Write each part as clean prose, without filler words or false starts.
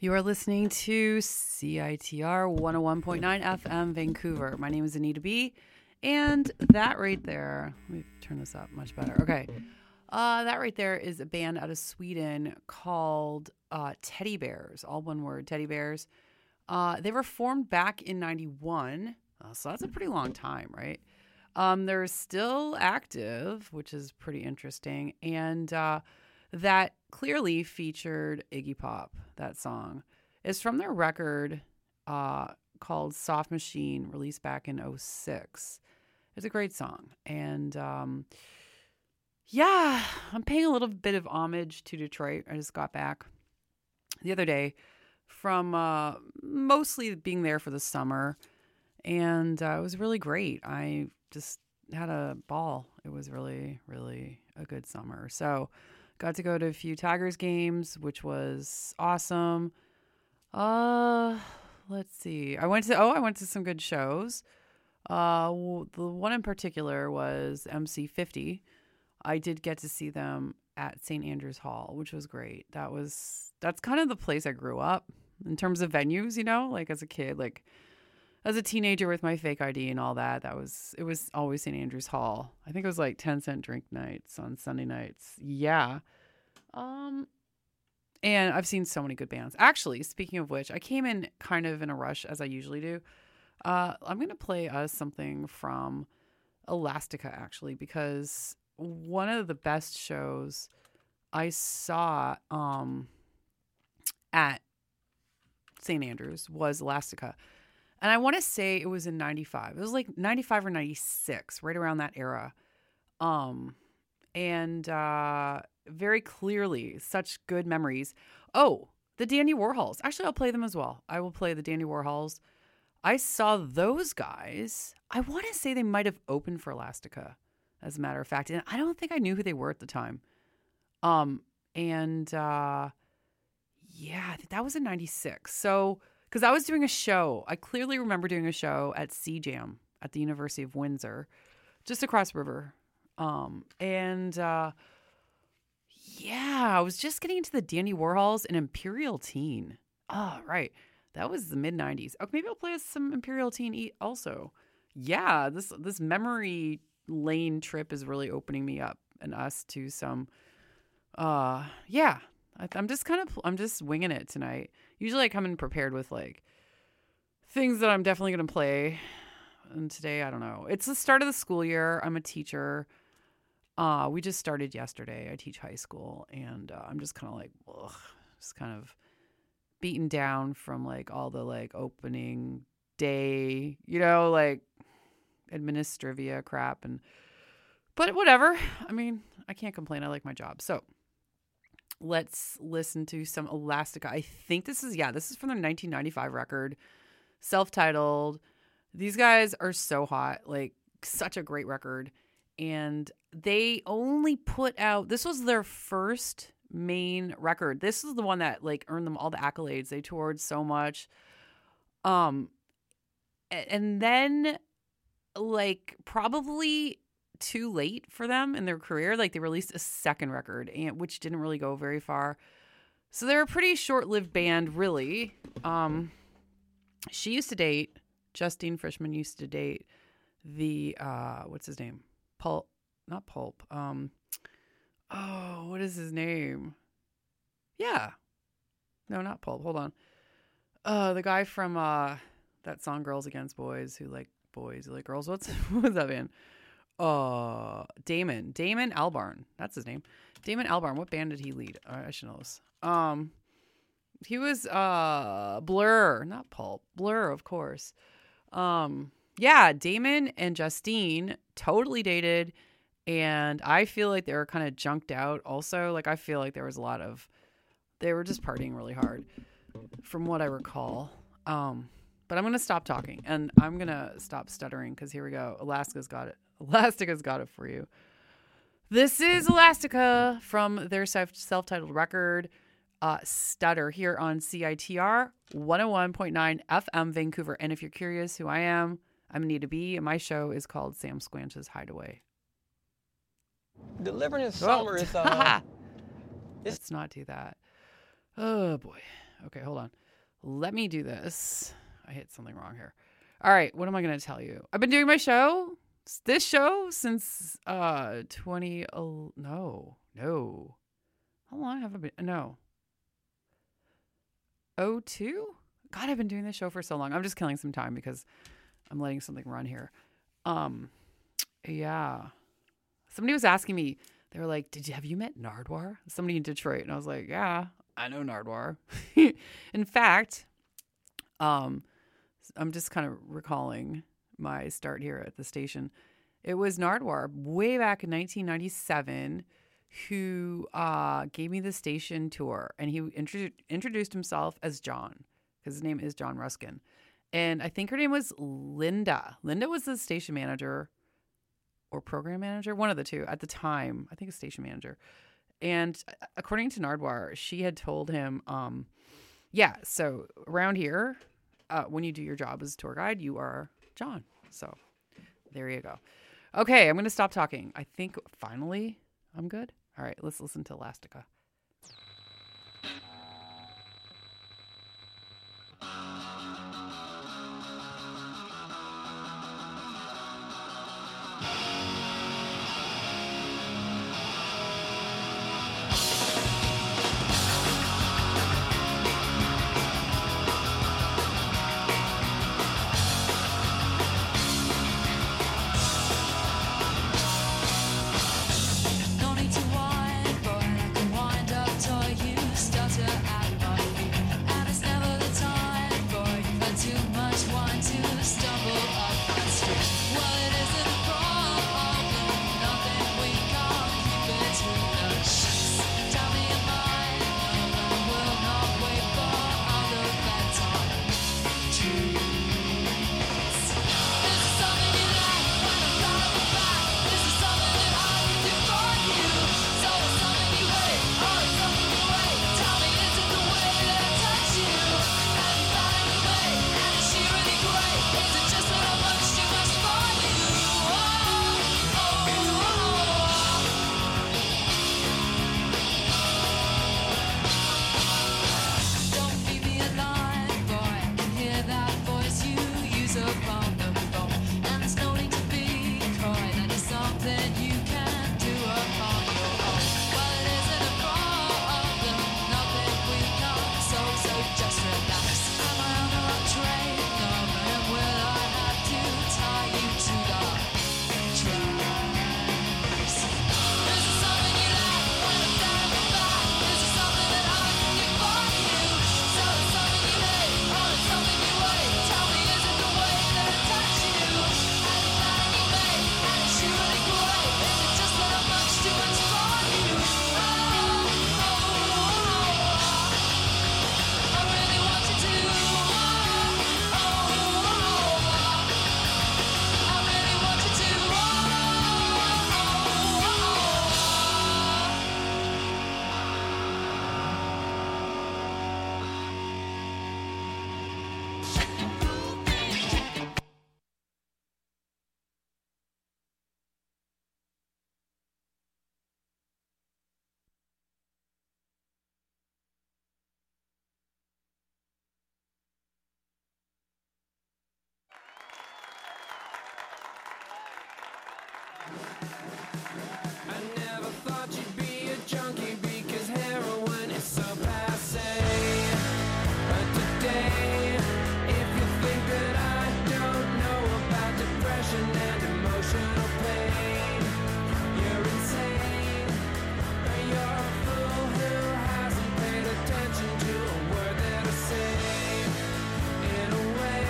You are listening to CITR 101.9 FM Vancouver. My name is Anita B. And that right there, let me turn this up much better. Okay. That right there is a band out of Sweden called Teddy Bears. All one word, Teddy Bears. They were formed back in 91. So that's a pretty long time, right? They're still active, which is pretty interesting. And that clearly featured Iggy Pop, that song. It's from their record called Soft Machine, released back in 2006. It's a great song. And yeah, I'm paying a little bit of homage to Detroit. I just got back the other day from mostly being there for the summer. And it was really great. I just had a ball. It was really, really a good summer. So got to go to a few Tigers games, which was awesome. Let's see. I went to some good shows. The one in particular was MC50. I did get to see them at St. Andrews Hall, which was great. That's kind of the place I grew up in terms of venues, you know, like as a kid, like as a teenager with my fake ID and all that. It was always St. Andrews Hall. I think it was like 10-cent drink nights on Sunday nights. Yeah. And I've seen so many good bands. Actually, speaking of which, I came in kind of in a rush as I usually do. I'm going to play us something from Elastica, actually, because one of the best shows I saw at St. Andrews was Elastica. And I want to say it was in 95. It was like 95 or 96, right around that era. And very clearly, such good memories. Oh, the Dandy Warhols. Actually, I'll play them as well. I will play the Dandy Warhols. I saw those guys. I want to say they might have opened for Elastica, as a matter of fact. And I don't think I knew who they were at the time. Yeah, that was in 96. So, because I was doing a show. I clearly remember doing a show at CJAM at the University of Windsor, just across the river. Yeah, I was just getting into the Dandy Warhols and Imperial Teen. Oh, right. That was the mid-90s. Okay, maybe I'll play some Imperial Teen also. Yeah, this memory lane trip is really opening me up and us to some, yeah. I'm just winging it tonight. Usually I come in prepared with like things that I'm definitely going to play. And today, I don't know. It's the start of the school year. I'm a teacher. We just started yesterday. I teach high school, and I'm just kind of like, ugh, just kind of beaten down from like all the like opening day, you know, like administrivia crap. But whatever. I mean, I can't complain. I like my job. So let's listen to some Elastica. I think this is from their 1995 record, self-titled. These guys are so hot, like such a great record. And they only put out, this was their first main record. This is the one that like earned them all the accolades. They toured so much. And then like probably too late for them in their career, like they released a second record, which didn't really go very far. So they're a pretty short-lived band, really. She used to date, Justine Frischmann used to date the what's his name? Not Pulp. What is his name? Yeah. No, not Pulp. Hold on. The guy from that song Girls Against Boys, who like girls. What's that band? Damon Albarn. That's his name. Damon Albarn. What band did he lead? I should know this. He was Blur, not Pulp. Blur, of course. Yeah, Damon and Justine totally dated, and I feel like they were kind of junked out also. Like I feel like there was they were just partying really hard from what I recall. But I'm going to stop talking and I'm going to stop stuttering because here we go. Elastica's got it for you. This is Elastica from their self-titled record, Stutter, here on CITR 101.9 FM Vancouver. And if you're curious who I am, I'm Anita B, and my show is called Sam Squanch's Hideaway. Delivering in summer is Let's not do that. Oh boy. Okay, hold on. Let me do this. I hit something wrong here. All right, what am I going to tell you? I've been doing my show, this show, since 20. No. How long have I been? No. 02? God, I've been doing this show for so long. I'm just killing some time because I'm letting something run here. Yeah. Somebody was asking me, they were like, have you met Nardwuar? Somebody in Detroit. And I was like, yeah, I know Nardwuar. In fact, I'm just kind of recalling my start here at the station. It was Nardwuar way back in 1997 who gave me the station tour. And he introduced himself as John, because his name is John Ruskin. And I think her name was Linda. Linda was the station manager or program manager, one of the two at the time. I think a station manager. And according to Nardwuar, she had told him, so around here, when you do your job as a tour guide, you are John. So there you go. Okay, I'm going to stop talking. I think finally I'm good. All right, let's listen to Elastica.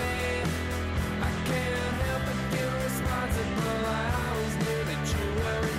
Responsible, I always knew that you were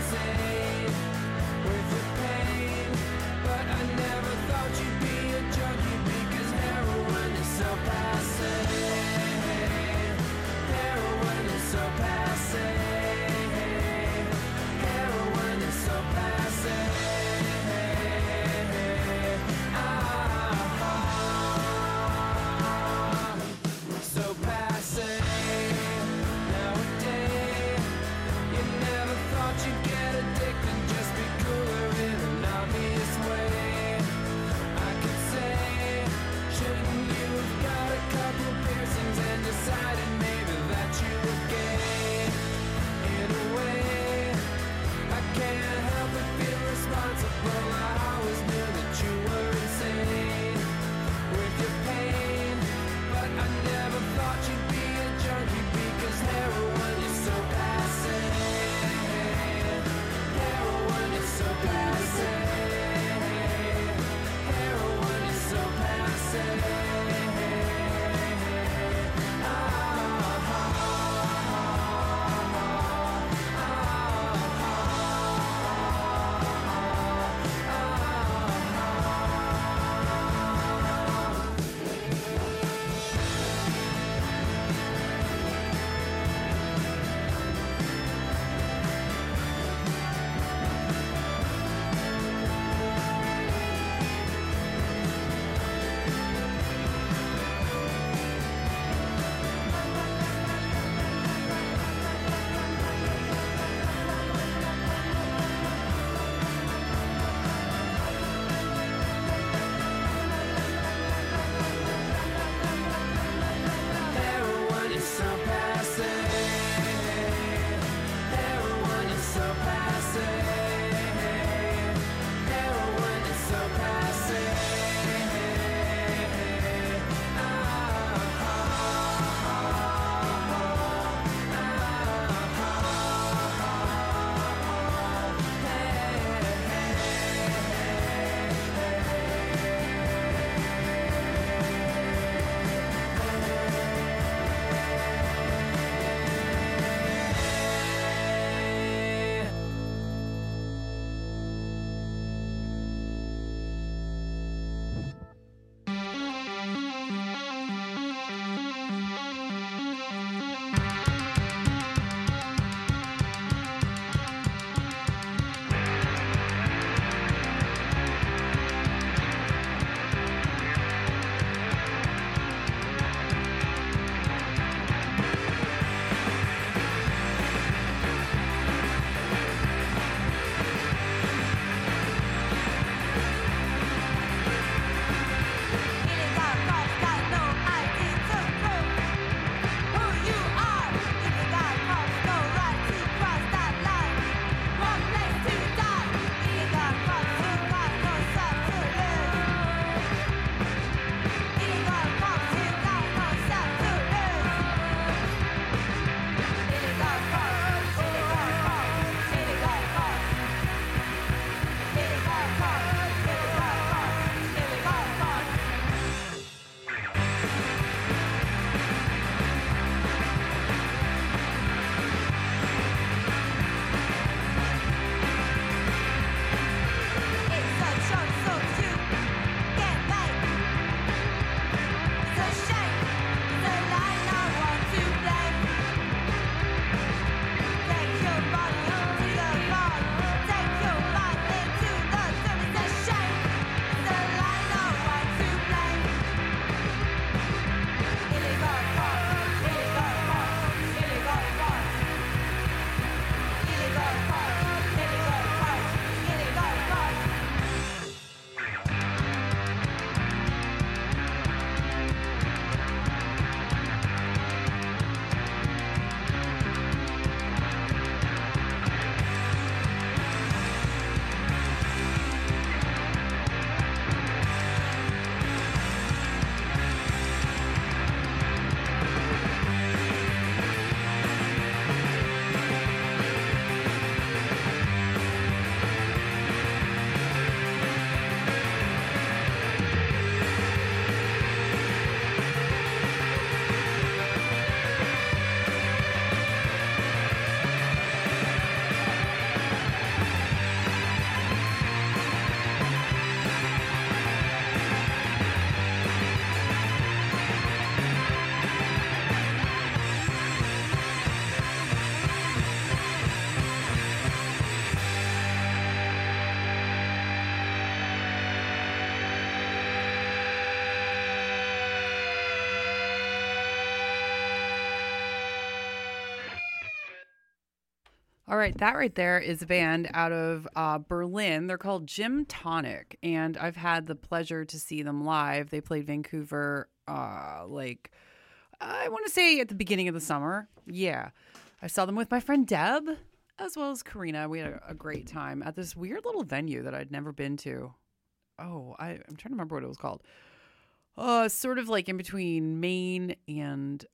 All right, that right there is a band out of Berlin. They're called Gym Tonic, and I've had the pleasure to see them live. They played Vancouver, like, I want to say at the beginning of the summer. Yeah. I saw them with my friend Deb, as well as Karina. We had a great time at this weird little venue that I'd never been to. Oh, I'm trying to remember what it was called. Sort of like in between Maine and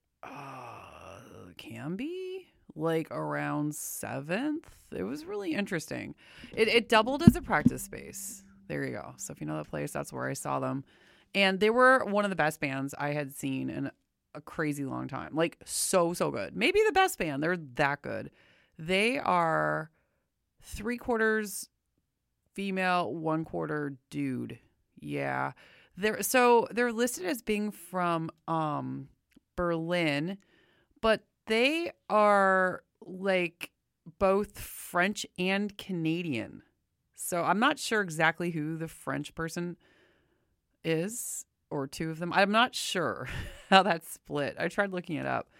Canby, like around 7th. It was really interesting. It doubled as a practice space. There you go. So if you know that place, that's where I saw them. And they were one of the best bands I had seen in a crazy long time. Like so good. Maybe the best band. They're that good. They are 3/4 female, 1/4 dude. Yeah. They're listed as being from Berlin, but they are like both French and Canadian. So I'm not sure exactly who the French person is, or two of them. I'm not sure how that's split. I tried looking it up.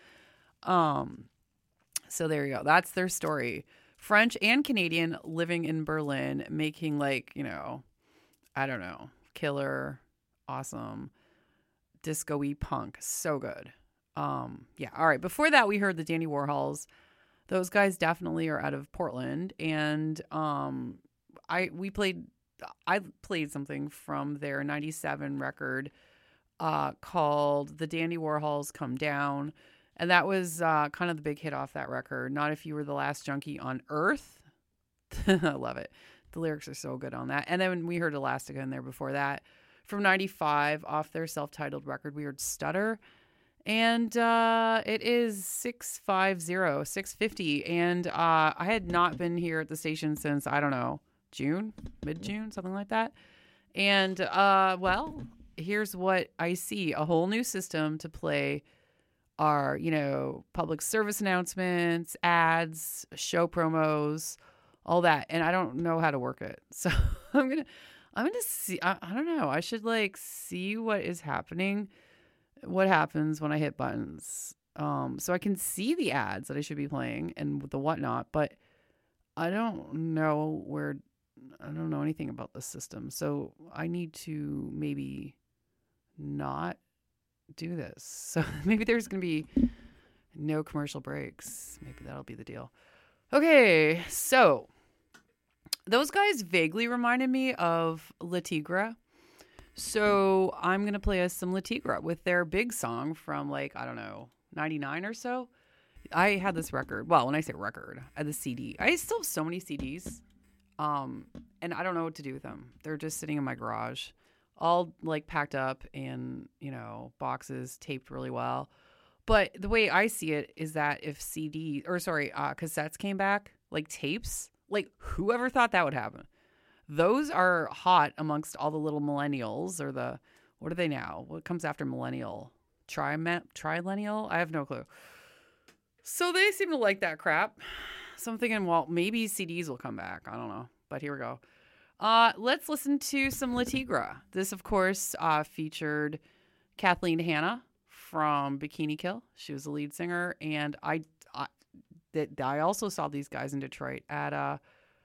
So there you go. That's their story. French and Canadian living in Berlin, making like, I don't know, killer, awesome, disco-y punk. So good. Yeah. All right. Before that, we heard the Dandy Warhols. Those guys definitely are out of Portland. And I played something from their 97 record called The Dandy Warhols Come Down. And that was kind of the big hit off that record. Not If You Were the Last Junkie on Earth. I love it. The lyrics are so good on that. And then we heard Elastica in there before that. From 95 off their self-titled record, Weird Stutter. And it is 650. And I had not been here at the station since, I don't know, mid-June, something like that. And, well, here's what I see. A whole new system to play our, public service announcements, ads, show promos, all that. And I don't know how to work it. So I'm going to see, I don't know. I should see what is happening, what happens when I hit buttons. So I can see the ads that I should be playing and the whatnot, but I don't know anything about the system. So I need to maybe not do this. So maybe there's going to be no commercial breaks. Maybe that'll be the deal. Okay. So those guys vaguely reminded me of Le Tigre. So I'm going to play us some Le Tigre with their big song from I don't know, 99 or so. I had this record. Well, when I say record, I had the CD. I still have so many CDs. And I don't know what to do with them. They're just sitting in my garage, all packed up in, boxes taped really well. But the way I see it is that if cassettes came back, tapes, whoever thought that would happen? Those are hot amongst all the little millennials, or what are they now? What comes after millennial? Trilennial? I have no clue. So they seem to like that crap. So I'm thinking, well, maybe CDs will come back. I don't know. But here we go. Let's listen to some Le Tigre. This, of course, featured Kathleen Hanna from Bikini Kill. She was the lead singer. And I also saw these guys in Detroit at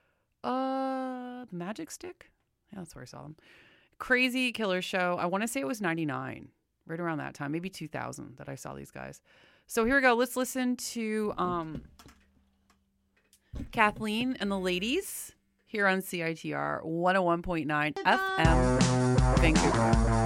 Magic Stick. Yeah, that's where I saw them. Crazy killer show. I want to say it was 99, right around that time, maybe 2000 that I saw these guys. So here we go. Let's listen to Kathleen and the Ladies here on CITR 101.9 FM, Vancouver.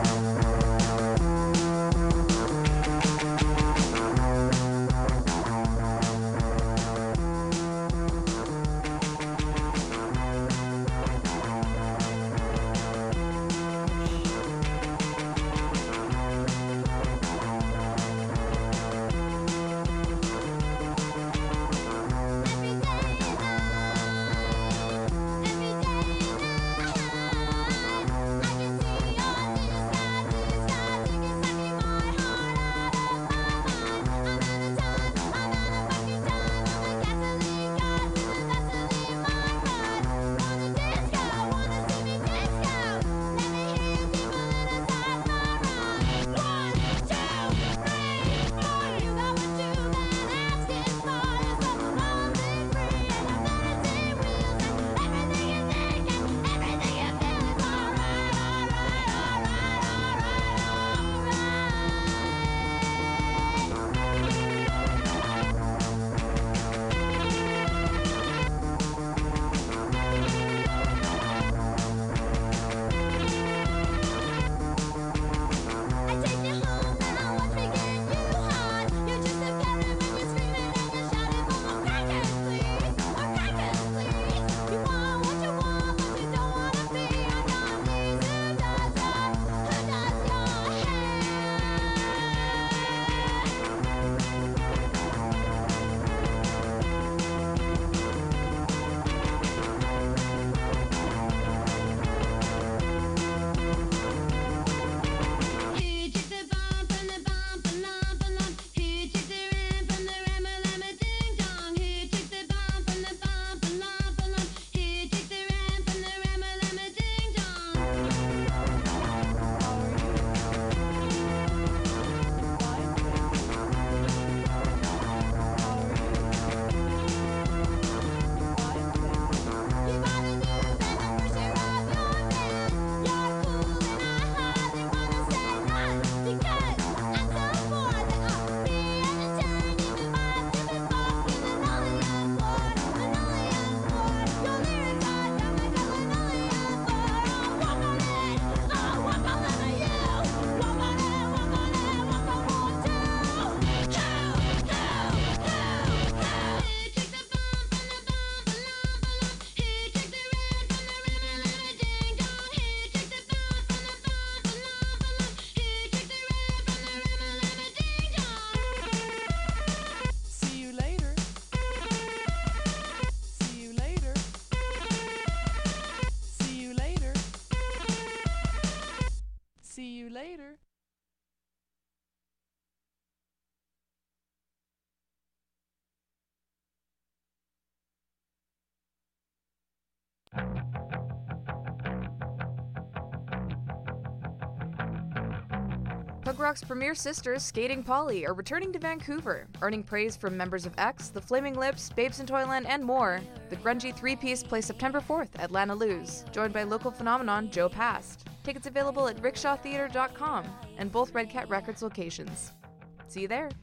Every day and night, I can see your Rock's premier sisters, Skating Polly, are returning to Vancouver, earning praise from members of X, The Flaming Lips, Babes in Toyland, and more. The grungy three-piece plays September 4th at Lana Lou's, joined by local phenomenon Joe Past. Tickets available at rickshawtheater.com and both Red Cat Records locations. See you there.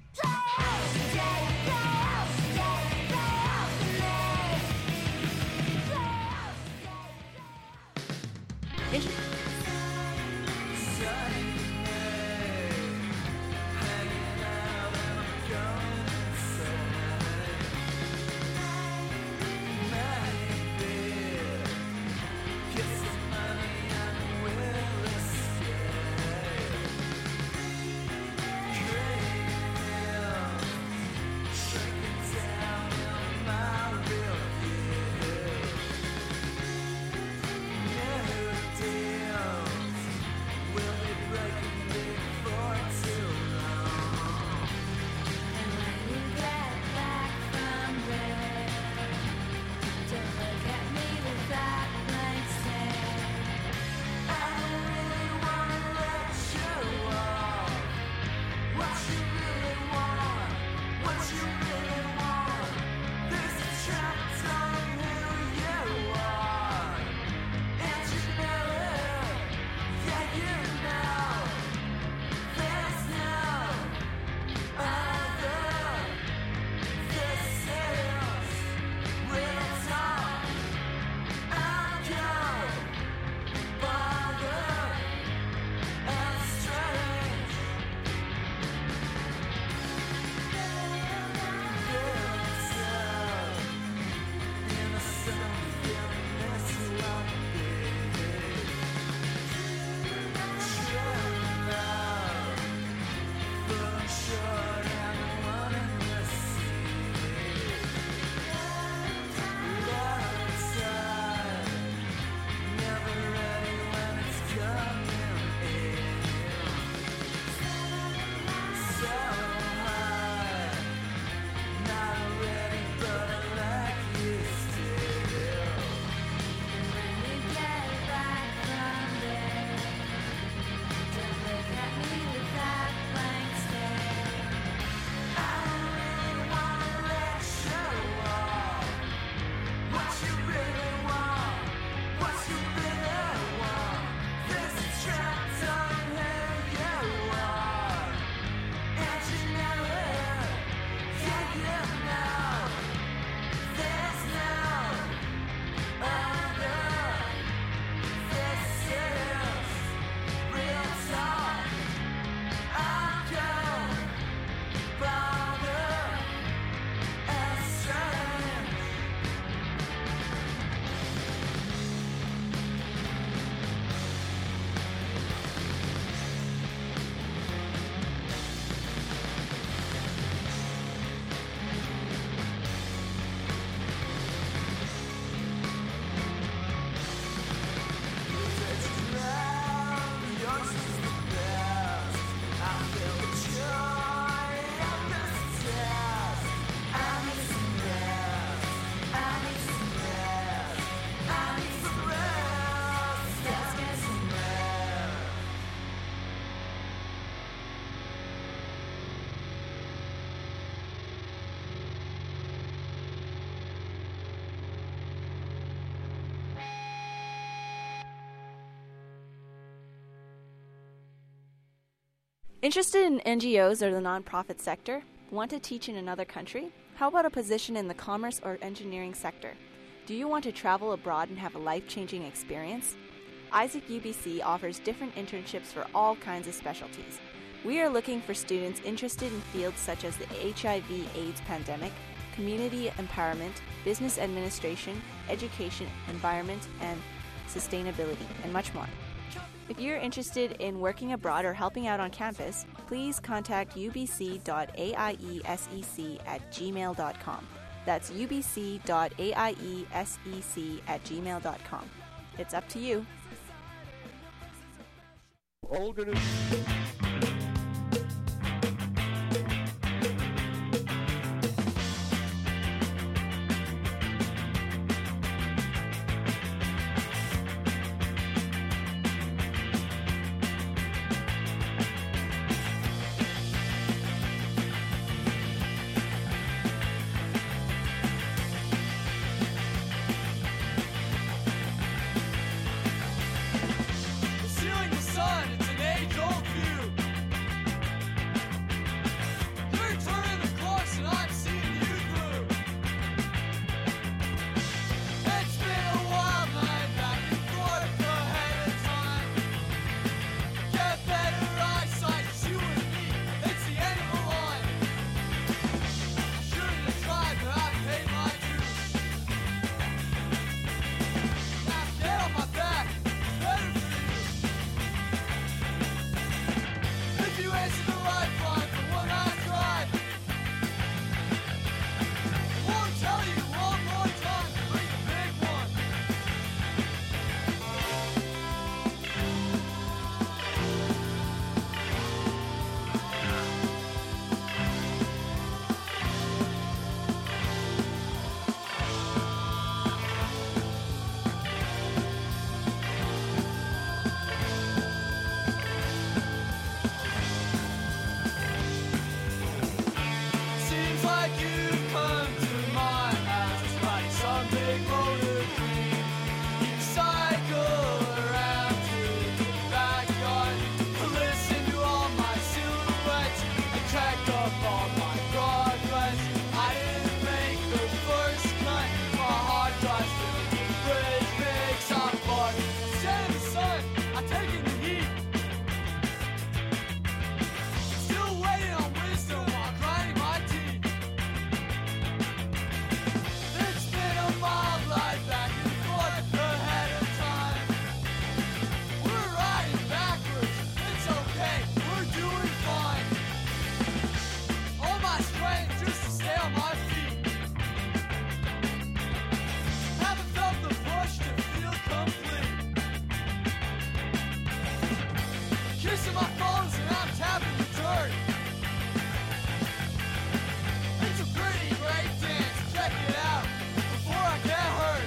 Interested in NGOs or the nonprofit sector? Want to teach in another country? How about a position in the commerce or engineering sector? Do you want to travel abroad and have a life-changing experience? Isaac UBC offers different internships for all kinds of specialties. We are looking for students interested in fields such as the HIV/AIDS pandemic, community empowerment, business administration, education, environment, and sustainability, and much more. If you're interested in working abroad or helping out on campus, please contact ubc.aiesec@gmail.com. That's ubc.aiesec@gmail.com. It's up to you. on my feet. Haven't felt the push to feel complete. Kissing my phones and I'm tapping the dirt. It's a pretty great dance, check it out before I get hurt.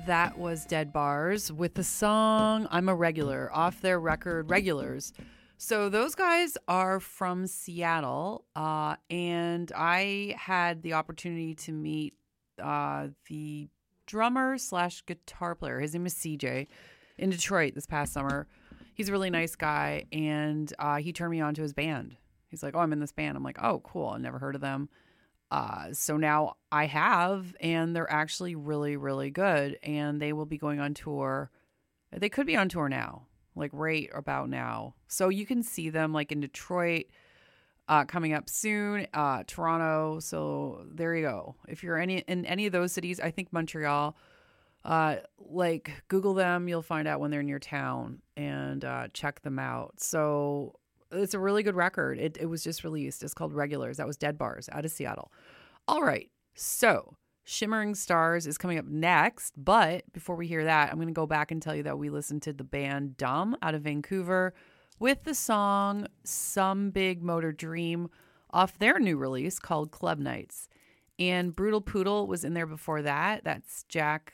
That was Dead Bars with the song I'm a Regular off their record Regulars. So those guys are from Seattle, and I had the opportunity to meet the drummer / guitar player. His name is CJ in Detroit this past summer. He's a really nice guy, and he turned me on to his band. He's like, oh, I'm in this band. I'm like, oh, cool. I never heard of them. So now I have, and they're actually really, really good. And they will be going on tour. They could be on tour now, like right about now. So you can see them like in Detroit coming up soon, Toronto. So there you go. If you're in any of those cities, I think Montreal, like Google them, you'll find out when they're in your town and check them out. So it's a really good record. It was just released. It's called Regulars. That was Dead Bars out of Seattle. All right. So Shimmering Stars is coming up next. But before we hear that, I'm going to go back and tell you that we listened to the band Dumb out of Vancouver with the song Some Big Motor Dream off their new release called Club Nights. And Brutal Poodle was in there before that. That's John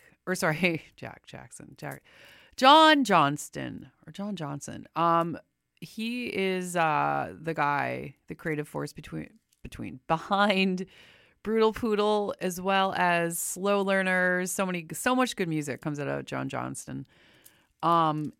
Johnston. He is the guy, the creative force behind Brutal Poodle, as well as Slow Learners. So much good music comes out of John Johnston. So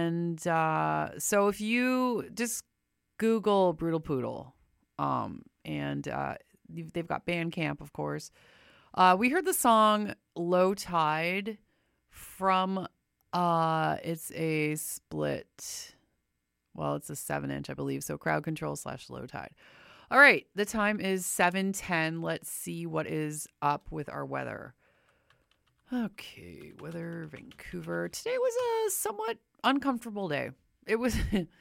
if you just Google Brutal Poodle, they've got Bandcamp, of course. We heard the song Low Tide from, it's a split. Well, it's a 7-inch, I believe. So Crowd Control / Low Tide. All right. The time is 7:10. Let's see what is up with our weather. Okay. Weather, Vancouver. Today was a somewhat uncomfortable day. It was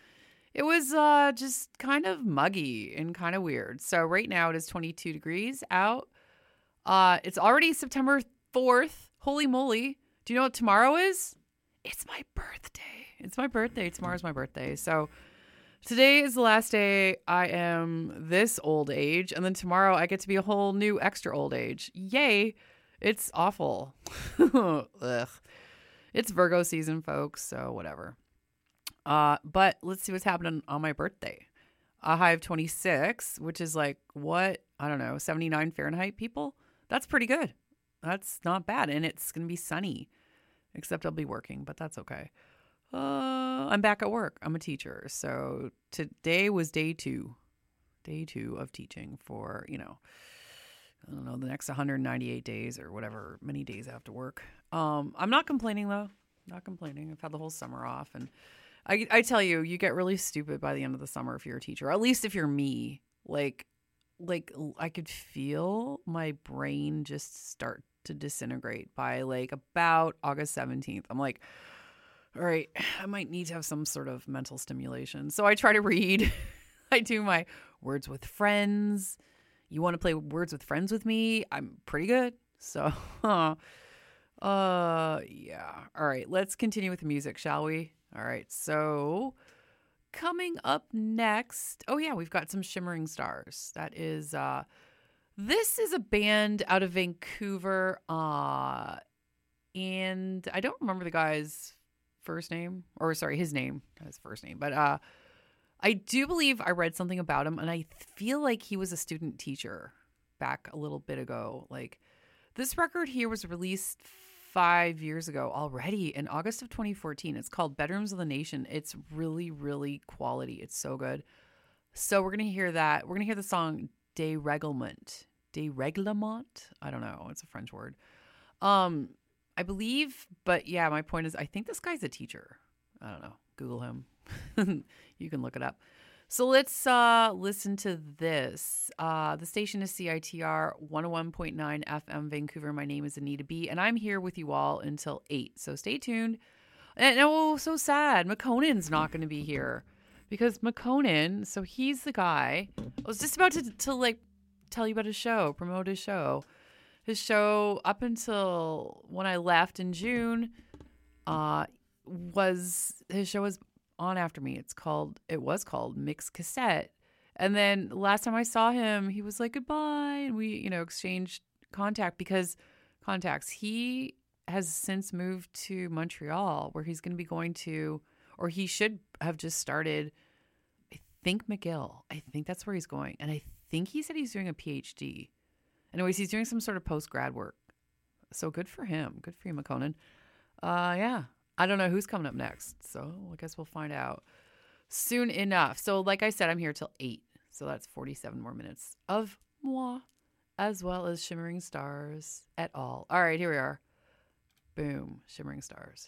just kind of muggy and kind of weird. So right now it is 22 degrees out. It's already September 4th. Holy moly. Do you know what tomorrow is? It's my birthday. Tomorrow's my birthday. So today is the last day I am this old age. And then tomorrow I get to be a whole new extra old age. Yay. It's awful. Ugh. It's Virgo season, folks. So whatever. But let's see what's happening on my birthday. A high of 26, which is like what? I don't know, 79 Fahrenheit, people? That's pretty good. That's not bad. And it's going to be sunny. Except I'll be working, but that's okay. I'm back at work. I'm a teacher. So today was day two of teaching for, I don't know, the next 198 days or whatever, many days I have to work. I'm not complaining though. Not complaining. I've had the whole summer off, and I tell you, you get really stupid by the end of the summer if you're a teacher, or at least if you're me. Like I could feel my brain just start to disintegrate by like about August 17th. I'm like, all right, I might need to have some sort of mental stimulation. So I try to read. I do my Words with Friends. You want to play Words with Friends with me? I'm pretty good. So, yeah. All right, let's continue with the music, shall we? All right, so coming up next. Oh, yeah, we've got some Shimmering Stars. That is, this is a band out of Vancouver. And I don't remember the guy's his name, not his first name, but I do believe I read something about him, and I feel like he was a student teacher back a little bit ago. Like, this record here was released 5 years ago already in August of 2014. It's called Bedrooms of the Nation. It's really, really quality. It's so good. So we're going to hear that. We're going to hear the song De Règlement. De Règlement? I don't know. It's a French word. I believe, but yeah, my point is, I think this guy's a teacher. I don't know. Google him. You can look it up. So let's listen to this. The station is CITR 101.9 FM Vancouver. My name is Anita B, and I'm here with you all until 8. So stay tuned. And oh, so sad. McConan's not going to be here because McConan, so he's the guy. I was just about to like tell you about his show, promote his show. His show up until when I left in June was on after me. It was called Mix Cassette. And then last time I saw him, he was like, goodbye. And we, exchanged contacts. He has since moved to Montreal, where he's going to be going to, or he should have just started, I think McGill. I think that's where he's going. And I think he said he's doing a PhD. Anyways, he's doing some sort of post-grad work. So good for him. Good for you, McConan. Yeah. I don't know who's coming up next. So I guess we'll find out soon enough. So like I said, I'm here till 8. So that's 47 more minutes of moi, as well as Shimmering Stars et al. All right, here we are. Boom. Shimmering Stars.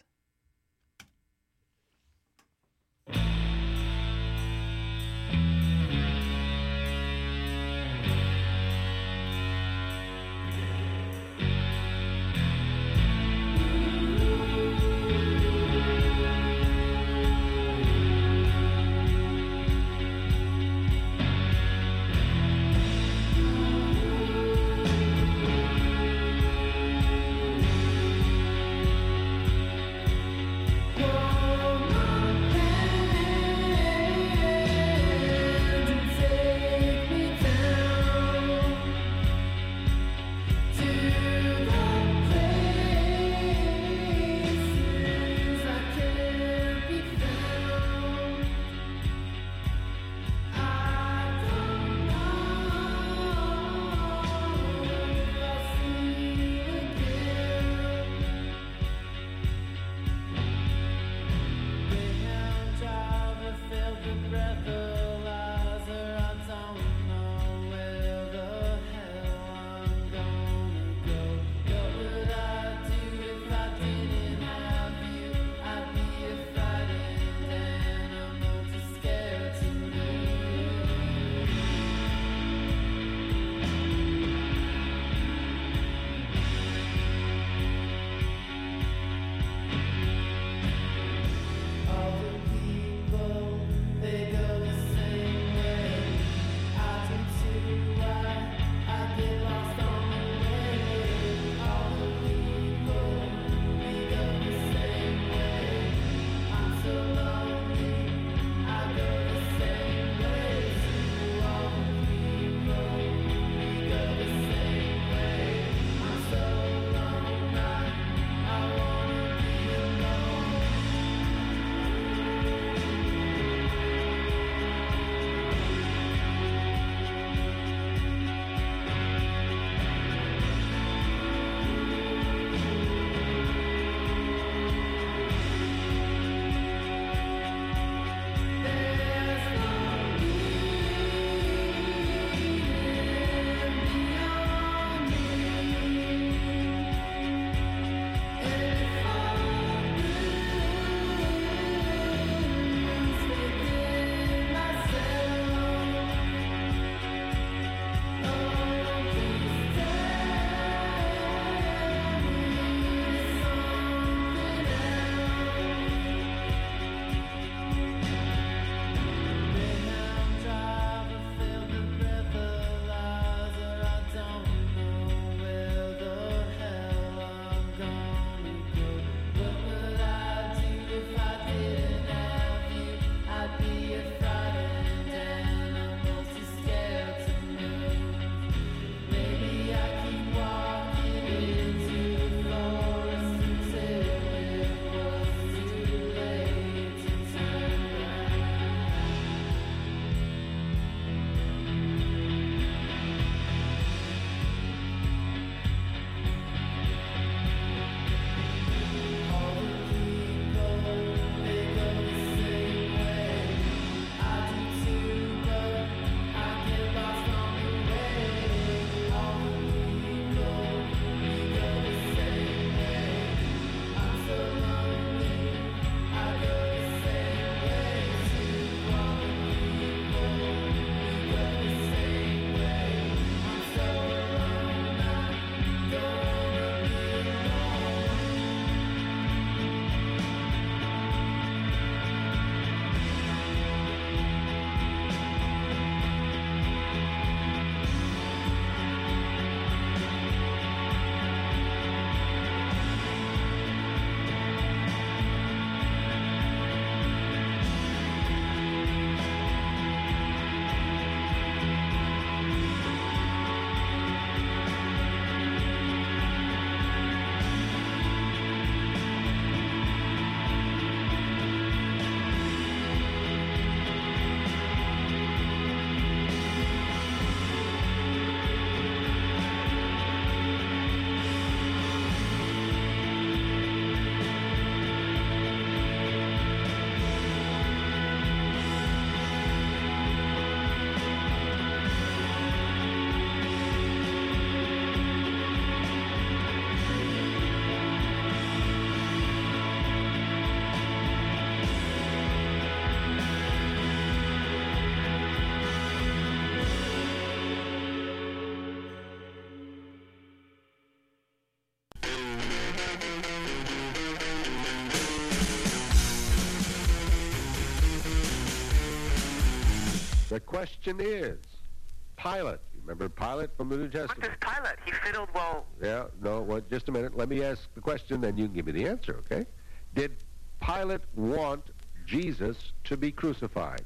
The question is, Pilate. You remember Pilate from the New What Testament? does Pilate? He fiddled well. Yeah, no, well, just a minute. Let me ask the question, then you can give me the answer, okay? Did Pilate want Jesus to be crucified?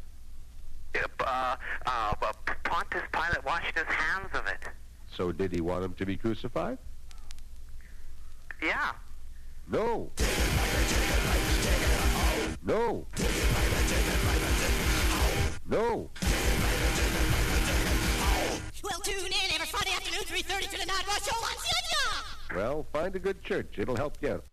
Pontius Pilate washed his hands of it. So did he want him to be crucified? Yeah. No. No. No. Well, tune in every Friday afternoon, 3:30 to the Night Rush Show on CNR. Well, find a good church. It'll help you.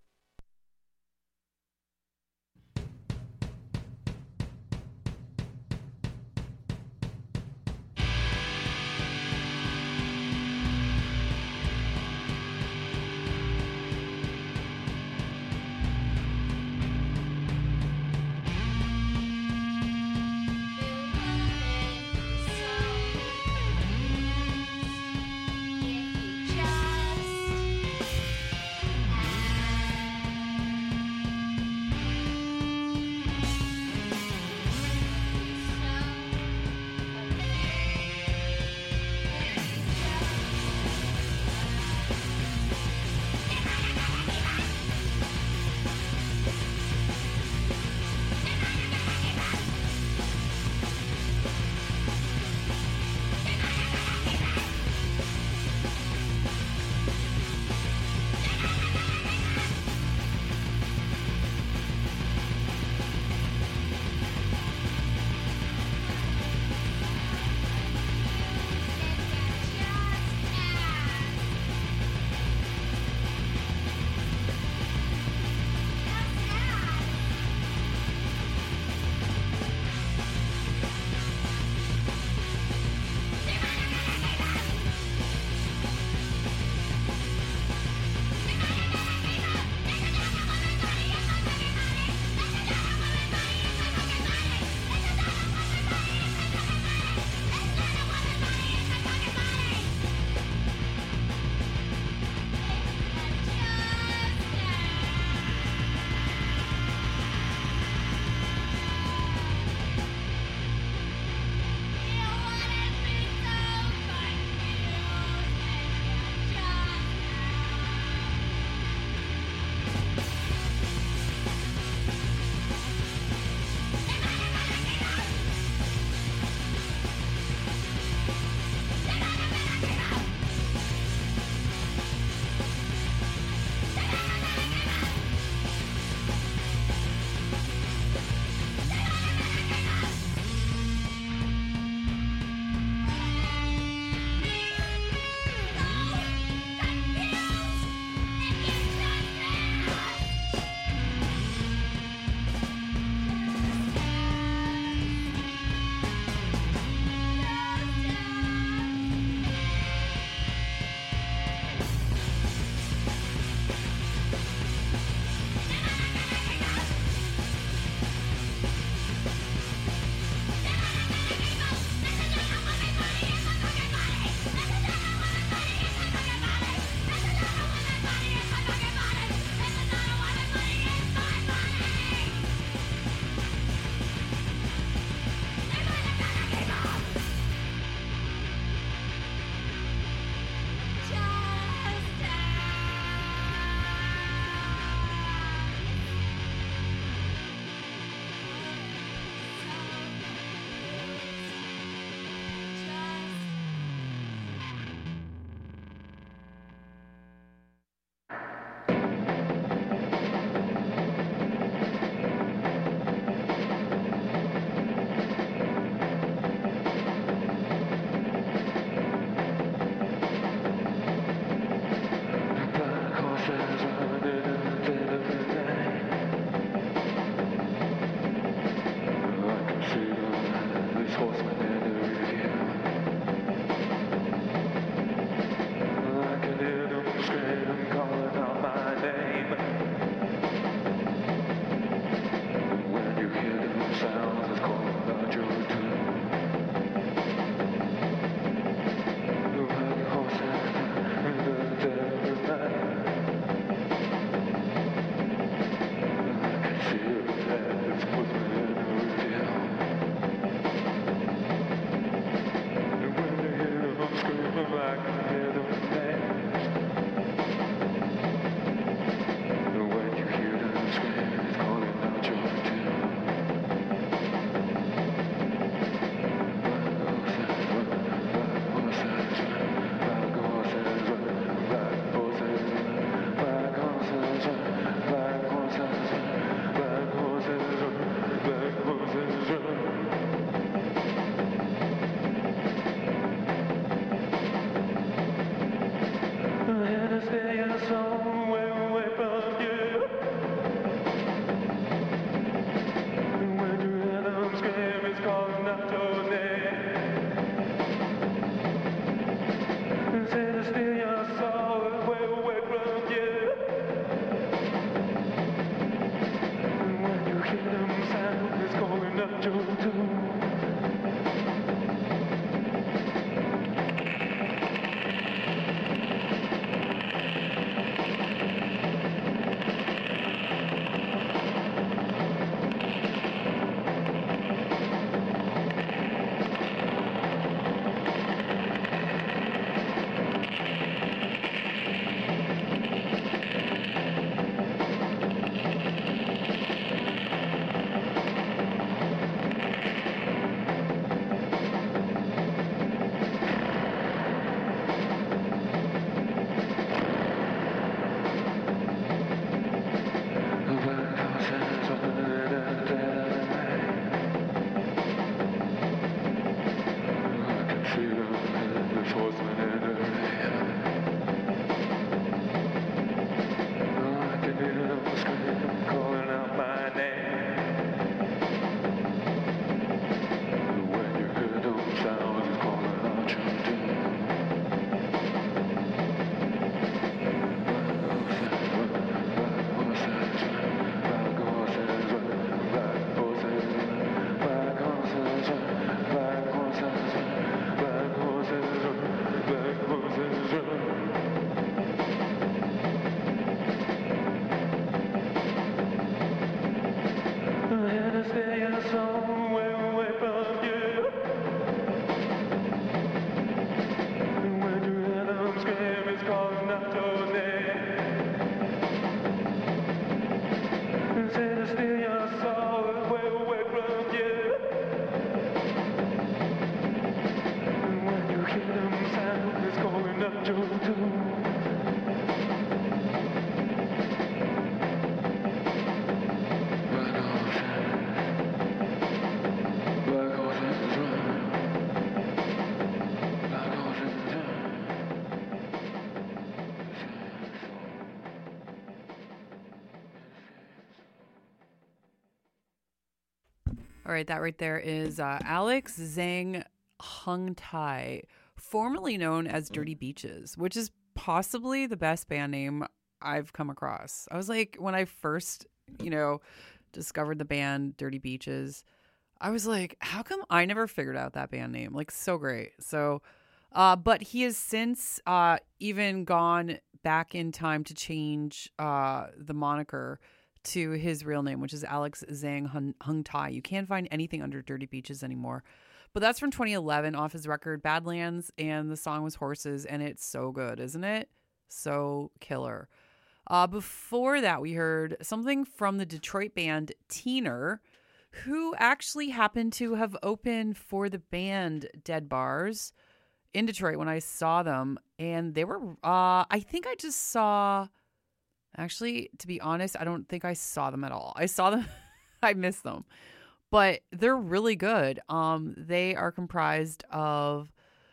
All right, that right there is Alex Zhang Hung Tai, formerly known as Dirty Beaches, which is possibly the best band name I've come across. I was like, when I first, discovered the band Dirty Beaches, I was like, how come I never figured out that band name? Like, so great. So, but he has since even gone back in time to change the moniker to his real name, which is Alex Zhang Hung Tai. You can't find anything under Dirty Beaches anymore. But that's from 2011 off his record Badlands, and the song was Horses, and it's so good, isn't it? So killer. Before that, we heard something from the Detroit band Teener, who actually happened to have opened for the band Dead Bars in Detroit when I saw them. And they were, I think I just saw, actually, to be honest, I don't think I saw them at all. I saw them, I missed them. But they're really good. They are comprised of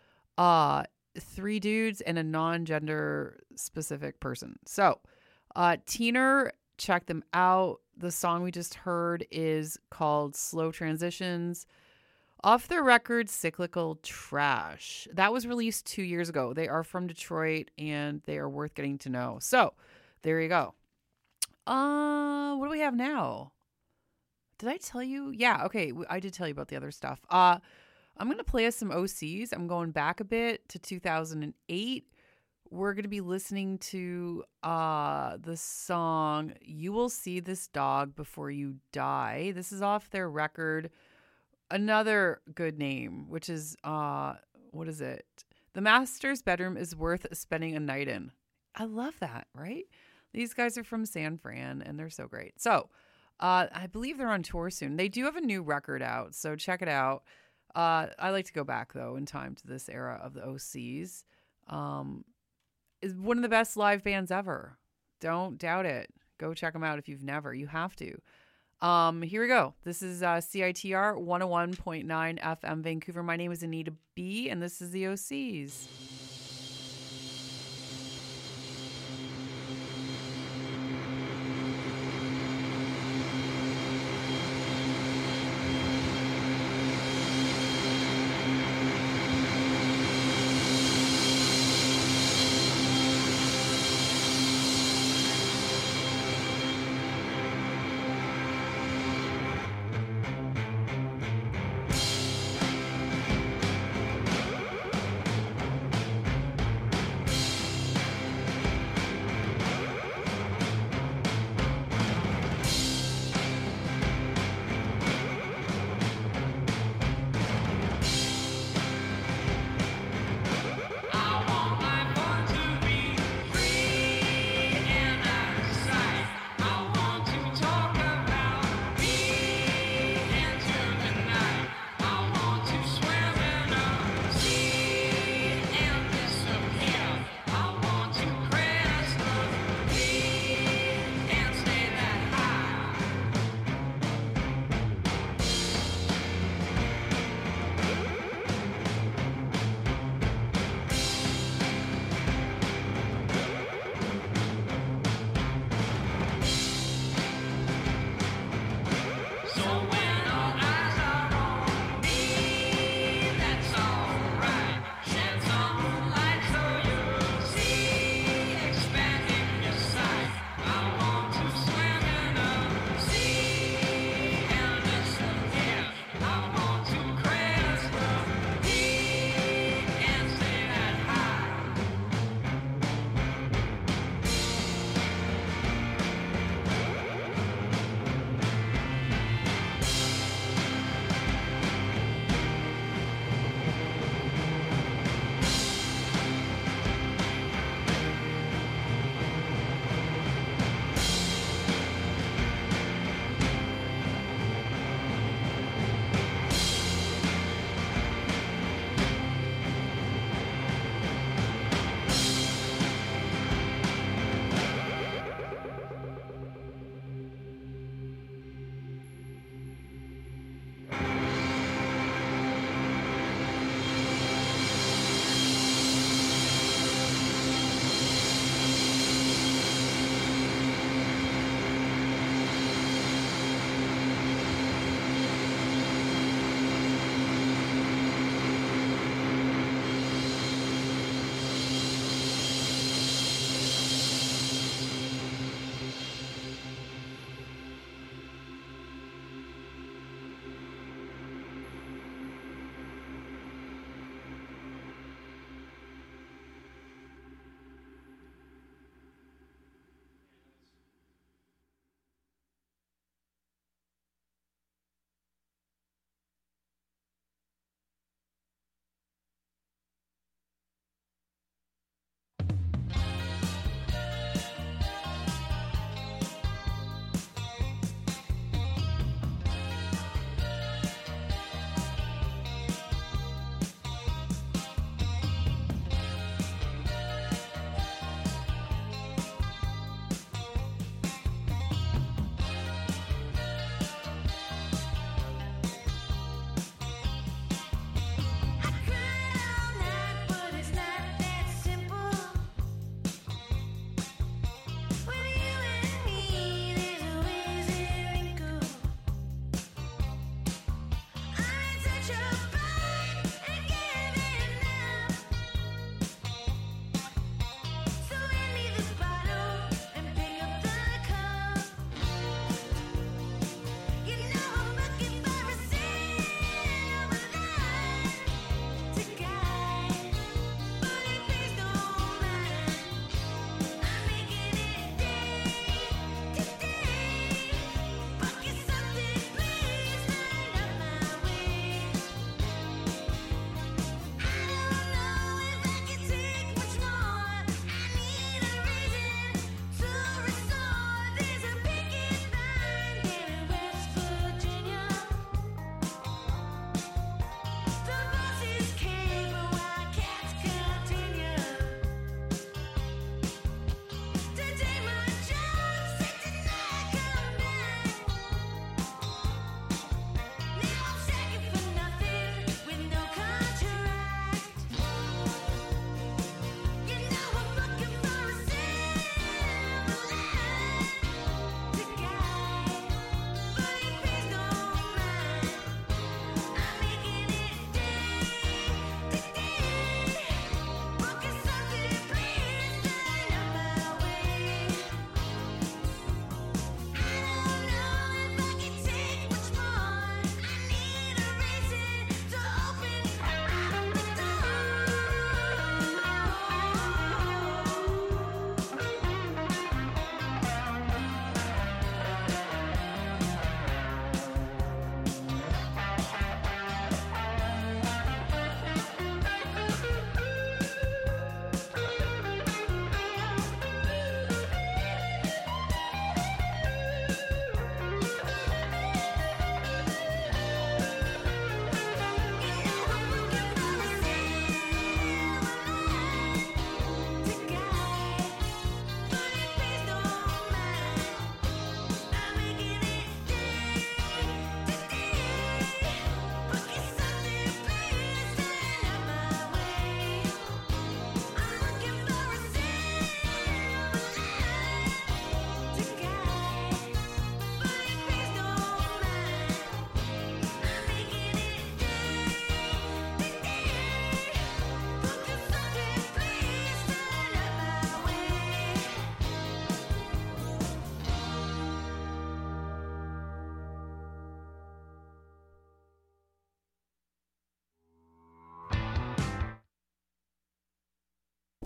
3 dudes and a non-gender specific person. So, Teener, check them out. The song we just heard is called Slow Transitions off their record Cyclical Trash. That was released 2 years ago. They are from Detroit and they are worth getting to know. So, there you go. What do we have now? Did I tell you? Yeah, okay. I did tell you about the other stuff. I'm going to play us some OCs. I'm going back a bit to 2008. We're going to be listening to the song You Will See This Dog Before You Die. This is off their record. Another good name, which is, what is it? The Master's Bedroom is Worth Spending a Night in. I love that, right? These guys are from San Fran, and they're so great. So, I believe they're on tour soon. They do have a new record out, so check it out. I like to go back, though, in time to this era of the OCs. Is one of the best live bands ever. Don't doubt it. Go check them out if you've never. You have to. Here we go. This is CITR 101.9 FM Vancouver. My name is Anita B, and this is the OCs.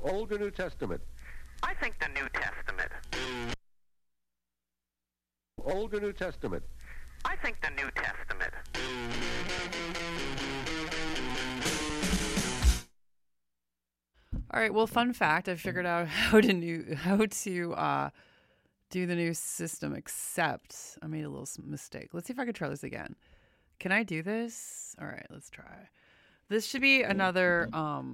Old or New Testament? I think the New Testament. Old or New Testament? I think the New Testament. All right. Well, fun fact: I figured out how to do the new system. Except I made a little mistake. Let's see if I can try this again. Can I do this? All right. Let's try. This should be another. Nope.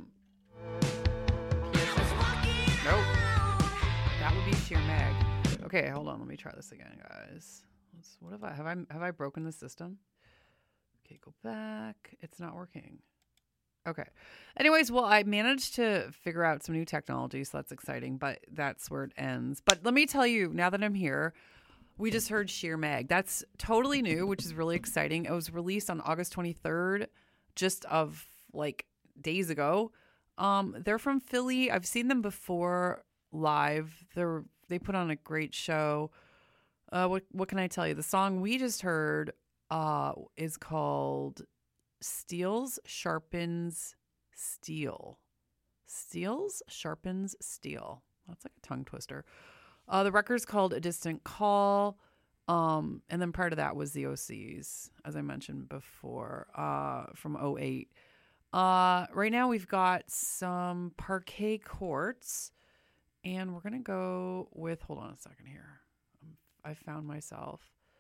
That would be Sheer Mag. Okay, hold on. Let me try this again, guys. What have I broken the system? Okay, go back. It's not working. Okay. Anyways, well, I managed to figure out some new technology, so that's exciting, but that's where it ends. But let me tell you, now that I'm here, we just heard Sheer Mag. That's totally new, which is really exciting. It was released on August 23rd, just of like days ago. They're from Philly. I've seen them before live. They put on a great show. What can I tell you? The song we just heard is called Steels Sharpens Steel. Steels Sharpens Steel. That's like a tongue twister. The record's called A Distant Call. And then part of that was the OCs, as I mentioned before, from 2008. Right now we've got some Parquet Courts, and we're going to go with, hold on a second here. I found myself.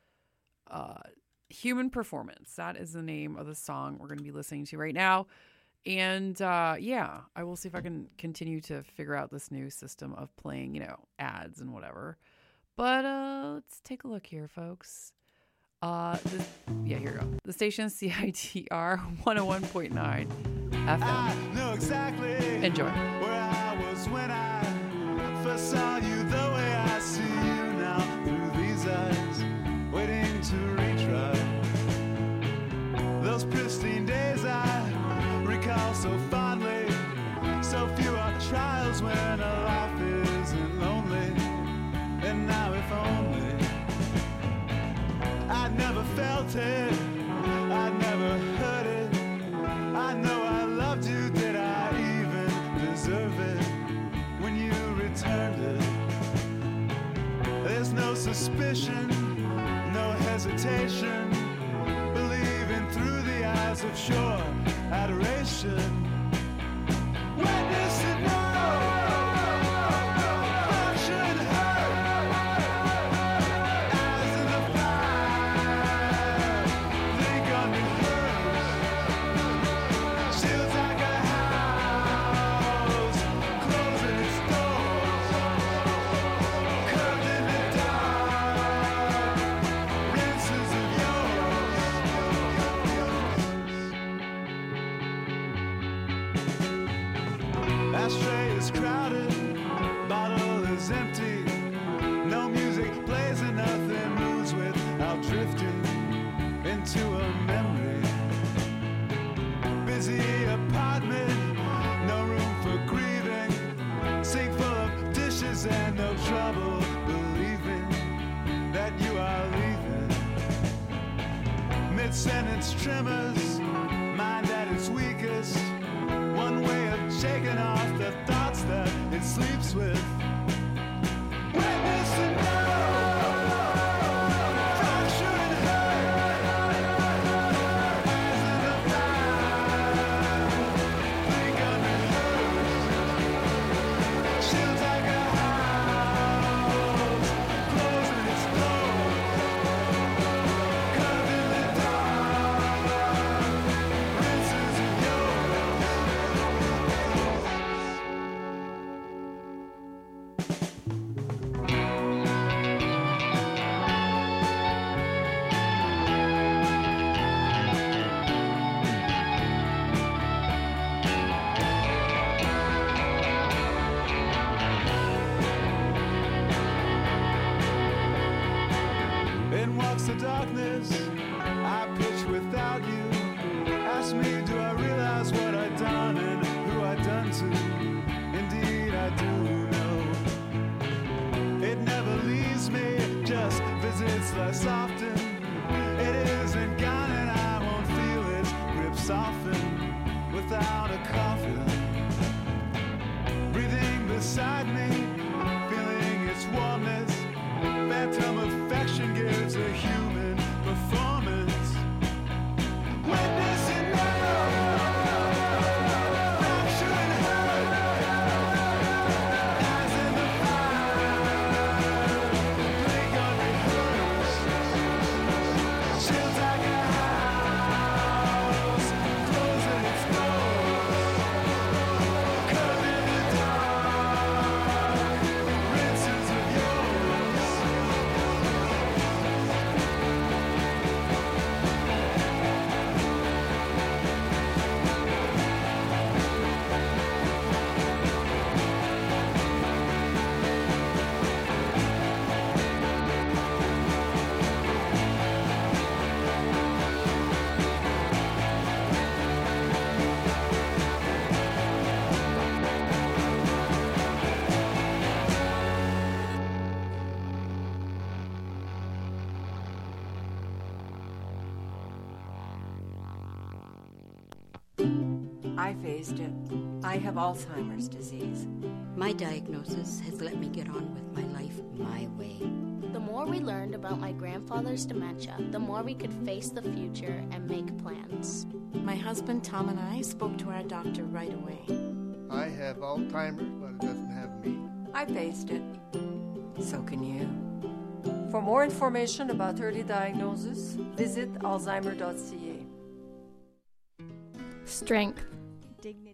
Human Performance. That is the name of the song we're going to be listening to right now. And yeah, I will see if I can continue to figure out this new system of playing, ads and whatever. But let's take a look here, folks. Here we go. The station CITR 101.9 FM. I know exactly Enjoy. where I was when I first saw you, the way I see you now through these eyes, waiting to retry those pristine days I recall so fondly. So few are the trials when a life isn't lonely. And now if only I'd never felt it, I'd never heard it. I know I loved you, did I even deserve it? When you returned it, there's no suspicion, no hesitation, believing through the eyes of sure adoration. Witness it now. Ashtray is crowded, bottle is empty. No music plays and nothing moves without drifting into a memory. Busy apartment, no room for grieving. Sink full of dishes and no trouble believing that you are leaving. Mid-sentence tremors, mind at its weakest. One way of shaking off the thoughts that it sleeps with. Witness and know, fracture and hurt, as in the fire, think unrehearsed. Chills like a house, closing its doors, curved in the dark, rinses of yours. In walks the darkness, I pitch without you. Ask me, do I realize what I've done and who I've done to? Indeed, I do know. It never leaves me, just visits less often. It isn't gone and I won't feel its grip soften without a coffin. Breathing I faced it. I have Alzheimer's disease. My diagnosis has let me get on with my life my way. The more we learned about my grandfather's dementia, the more we could face the future and make plans. My husband Tom and I spoke to our doctor right away. I have Alzheimer's, but it doesn't have me. I faced it. So can you. For more information about early diagnosis, visit alzheimer.ca. Strength. Dignity.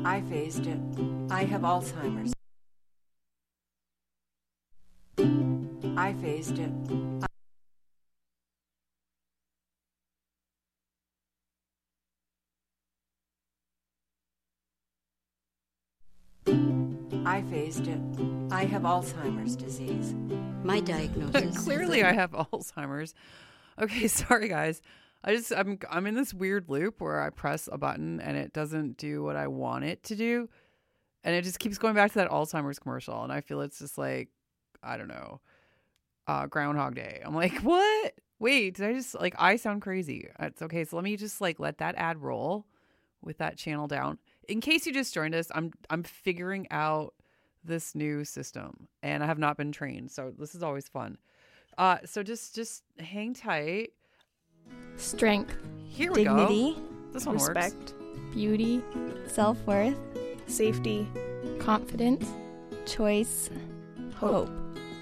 I phased it. I have Alzheimer's. I phased it. I phased it. I have Alzheimer's disease. My diagnosis. Clearly, I have Alzheimer's. Okay, sorry guys. I'm in this weird loop where I press a button and it doesn't do what I want it to do, and it just keeps going back to that Alzheimer's commercial, and I feel it's just like, I don't know, Groundhog Day. I'm like, what? Wait, did I just like, I sound crazy? It's okay. So let me just like let that ad roll with that channel down. In case you just joined us, I'm figuring out this new system and I have not been trained, so this is always fun. So just hang tight. Strength. Here we Dignity, go. This one respect, works. Beauty, self-worth, safety, confidence, choice, hope.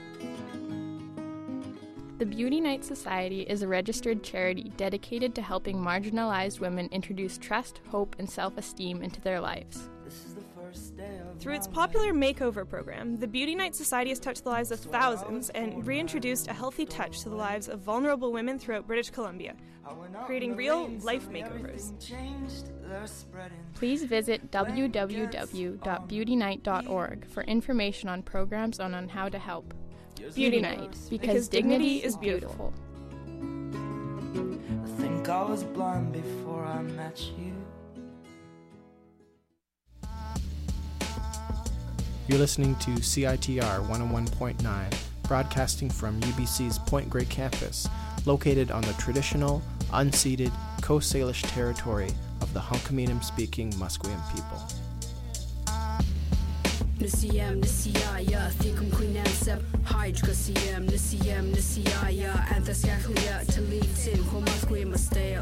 The Beauty Night Society is a registered charity dedicated to helping marginalized women introduce trust, hope, and self-esteem into their lives. Through its popular makeover program, the Beauty Night Society has touched the lives of thousands and reintroduced a healthy touch to the lives of vulnerable women throughout British Columbia, creating real life makeovers. Please visit www.beautynight.org for information on programs and on how to help. Beauty Night, because dignity is beautiful. I think I was blind before I met you. You're listening to CITR 101.9, broadcasting from UBC's Point Grey campus, located on the traditional, unceded Coast Salish territory of the Hunkaminam-speaking Musqueam people. Nisiyam nisiyaya thikum queenansep hydrocasiam nisiyam nisiyaya anthascaclia talitin homasquemasteo.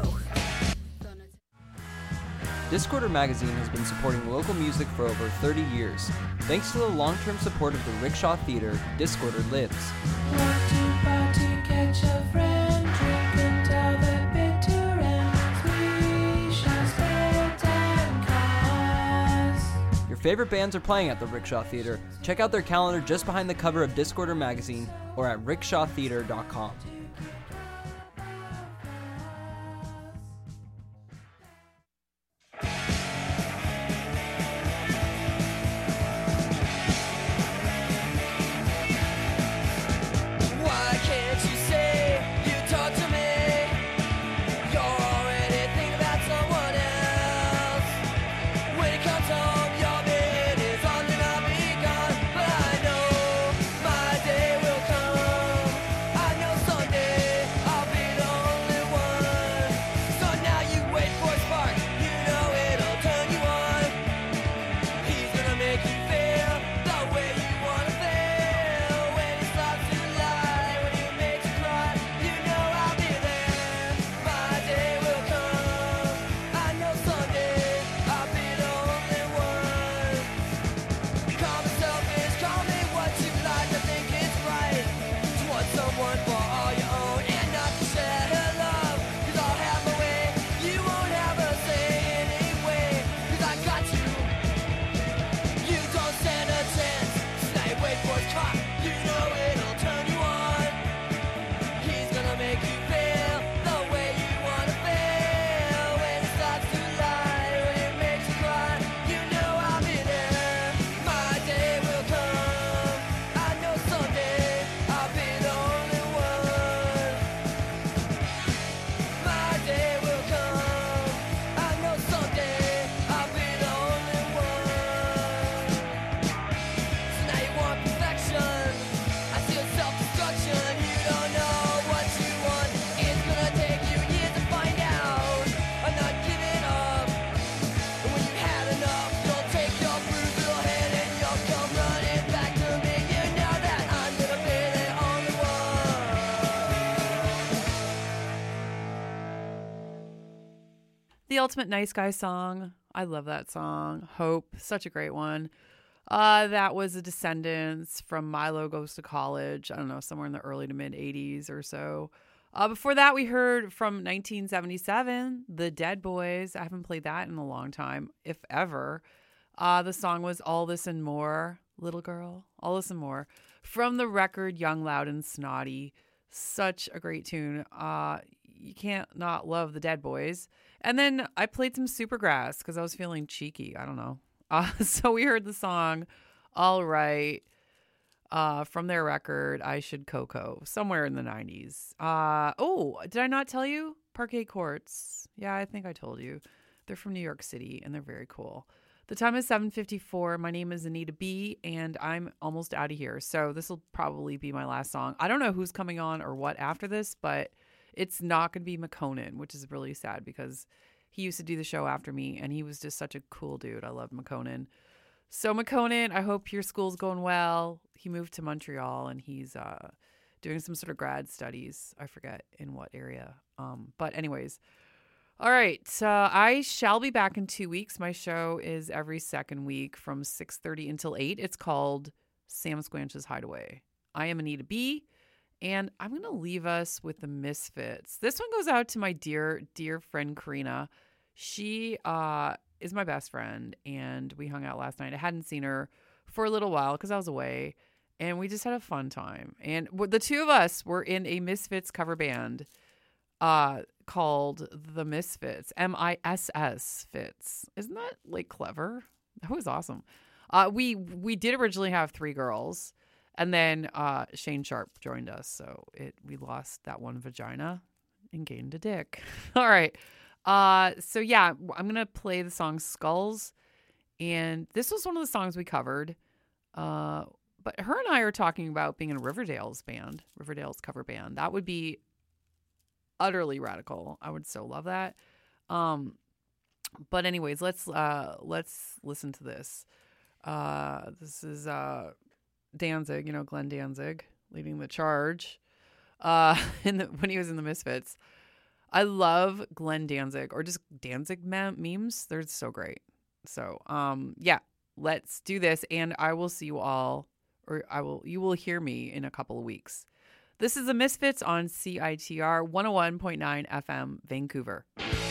Discorder Magazine has been supporting local music for over 30 years. Thanks to the long-term support of the Rickshaw Theatre, Discorder lives. Your favorite bands are playing at the Rickshaw Theatre. Check out their calendar just behind the cover of Discorder Magazine or at rickshawtheatre.com. The Ultimate Nice Guy song. I love that song. Hope. Such a great one. That was the Descendants from Milo Goes to College. I don't know, somewhere in the early to mid 80s or so. Before that, we heard from 1977, The Dead Boys. I haven't played that in a long time, if ever. The song was All This and More, Little Girl, All This and More, from the record Young, Loud, and Snotty. Such a great tune. You can't not love the Dead Boys. And then I played some Supergrass because I was feeling cheeky. I don't know. So we heard the song All Right from their record I Should Coco, somewhere in the 90s. Did I not tell you? Parquet Courts. Yeah, I think I told you. They're from New York City, and they're very cool. The time is 7:54. My name is Anita B, and I'm almost out of here. So this will probably be my last song. I don't know who's coming on or what after this, but it's not going to be McConan, which is really sad because he used to do the show after me, and he was just such a cool dude. I love McConan. So McConan, I hope your school's going well. He moved to Montreal, and he's doing some sort of grad studies. I forget in what area. But anyways. All right, I shall be back in 2 weeks. My show is every second week from 6:30 until 8. It's called Sam Squanch's Hideaway. I am Anita B, and I'm going to leave us with the Misfits. This one goes out to my dear, dear friend Karina. She is my best friend, and we hung out last night. I hadn't seen her for a little while because I was away, and we just had a fun time. And the two of us were in a Misfits cover band called The Misfits, MISS Fits. Isn't that like clever? That was awesome. We did originally have 3 girls, and then Shane Sharp joined us, so we lost that one vagina and gained a dick. All right. So yeah, I'm gonna play the song Skulls, and this was one of the songs we covered. But her and I are talking about being in Riverdale's cover band. That would be utterly radical. I would so love that. But anyways, let's listen to this. This is Danzig, Glenn Danzig leading the charge when he was in the Misfits. I love Glenn Danzig, or just Danzig memes. They're so great. So yeah, let's do this, and I will see you all, you will hear me in a couple of weeks. This is the Misfits on CITR 101.9 FM, Vancouver.